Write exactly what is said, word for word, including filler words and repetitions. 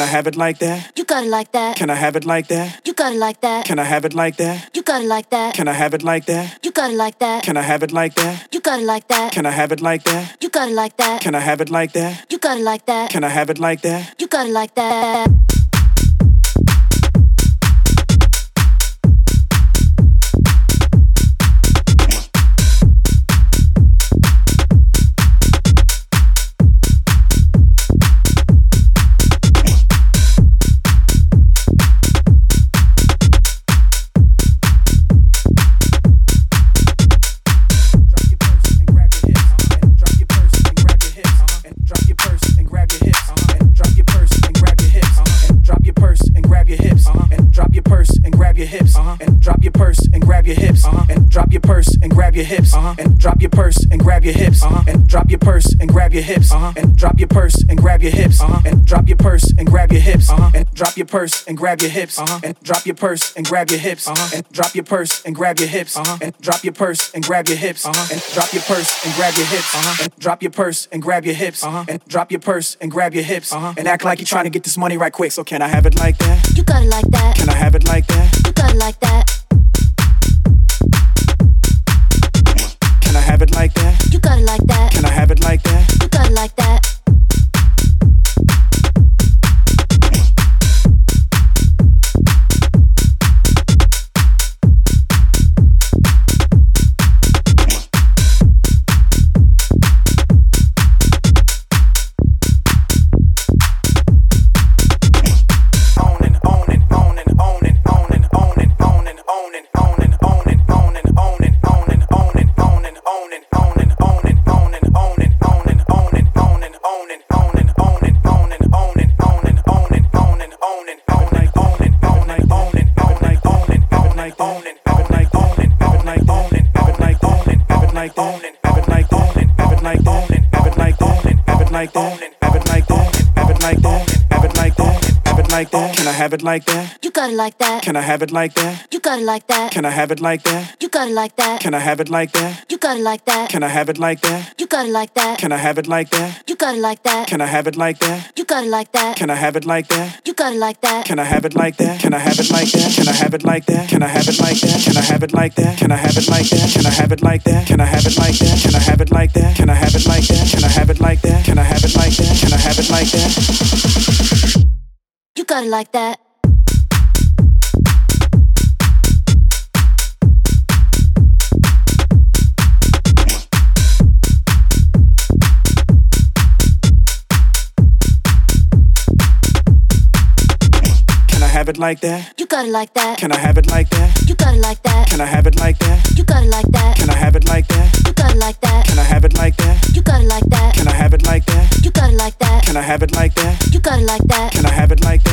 I have it like that? You got it like that. Can I have it like that? You got it like that. Can I have it like that? You got it like that. Can I have it like that? You got it like that. Can I have it like that? You got it like that. Can I have it like that? You got it like that. Can I have it like that? You got it like that. Can I have it like that? You got it like that. Your hips uh-huh. and drop your purse and grab your hips uh-huh. and drop your purse and grab your hips uh-huh. and drop your purse and grab your hips uh-huh. and drop your purse and grab your hips uh-huh. and drop your purse and grab your hips uh-huh. and drop your purse and grab your hips uh-huh. and drop your purse and grab your hips uh-huh. and drop your purse and grab your hips uh-huh. and drop your purse and grab your hips uh-huh. and drop your purse and grab your hips uh-huh. and drop your purse and grab your hips uh-huh. and act like you're trying to get this money right quick. So can I have it like that? You got it like that. Can I have it like that? You got it like that. Can I have it like that? You got it like that. Can I have it like that? You got it like that. Can I have it like that? You got it like that. Can I have it like that? You got it like that. Can I have it like that? You got it like that. Can I have it like that? You got it like that. Can I have it like that? You got it like that. Can I have it like that? You got it like that. Can I have it like that? You got it like that. Can I have it like that? You got it like that. Can I have it like that? Can I have it like that? Can I have it like that? Can I have it like that? Can I have it like that? Can I have it like that? Can I have it like that? Can I have it like that? Can I have it like that? Can I have it like that? Can I have it like that? Can I have it like that? Can I have it like that? You got it like that. Have it like that? You got it like that. Can I have it like that? You got it like that. Can I have it like that? You got it like that. Can I have it like that? You got it like that. Can I have it like that? You got it like that. Can I have it like that? You got it like that. Can I have it like that? You got it like that. Can I have it like that?